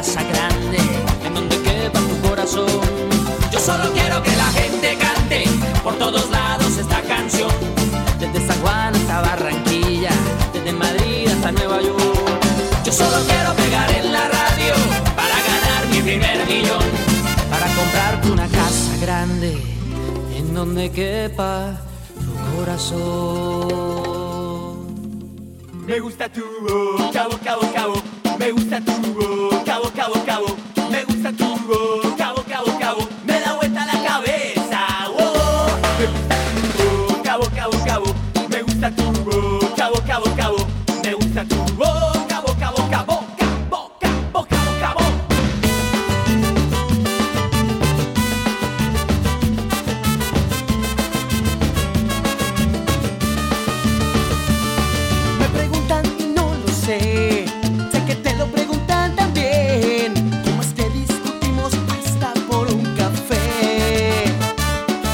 casa grande en donde quepa tu corazón. Yo solo quiero que la gente cante por todos lados esta canción, desde San Juan hasta Barranquilla, desde Madrid hasta Nueva York. Yo solo quiero pegar en la radio para ganar mi primer millón, para comprarte una casa grande en donde quepa tu corazón. Me gusta tu voz, cabo, cabo, cabo. Me gusta tu voz.